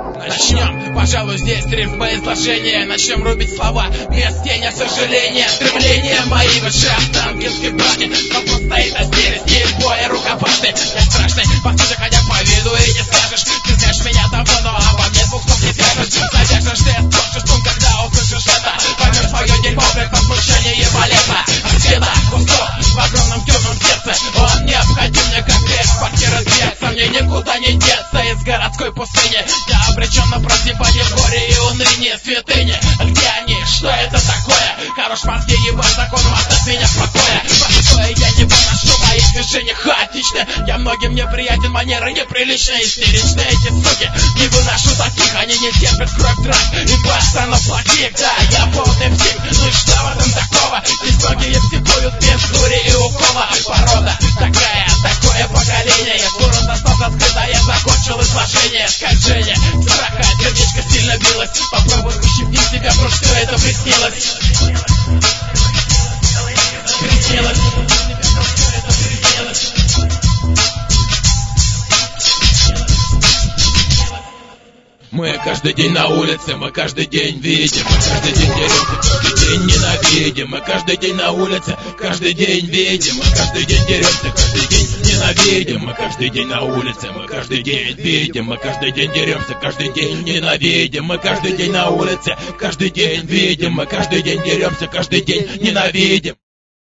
Начнем, пожалуй, здесь рифмы изложения. Начнем рубить слова без тени сожаления. Стремления мои выше останкинской башни. Вопрос стоит о стиле, стиль боя рукопашный. Я страшный, по сути, хотя по виду и не скажешь. Ты знаешь меня давно, но обо мне двух слов не скажешь. Надежда, что я спрошу, что когда услышишь это, поймешь свое дерьмо, как возмущение балета. От света кусок в огромном темном сердце. Он необходим мне как грех, квартира дверца. Мне никуда не деться из городской пустыни. Я обречен на прозябание в горе и уныние святыни. Где они? Что это такое? Хорош мозги, ебать, законом оставь меня в покое. Простое я не выношу, мои движения хаотичны. Я многим неприятен, манеры неприличные, истеричные эти суки. Не выношу таких, они не терпят кровь драк и постоянно плохих. Да, я полный псих, ну и что в этом такого? Здесь многие психуют без дури и укола. Порода такая, такое поколение. Я скоро достал открыто, я закончил изложение. Скольжение, страха, сердечко сильно билось. Попробуй ущипни себя, про что это приснилось. Мы каждый день на улице, мы каждый день видим, мы каждый день деремся, каждый день ненавидим. Мы каждый день на улице, каждый день видим, мы каждый день деремся, каждый день ненавидим. Мы каждый день на улице, мы каждый день видим, мы каждый день деремся, каждый день ненавидим. Мы каждый день на улице, каждый день видим, мы каждый день деремся, каждый день ненавидим.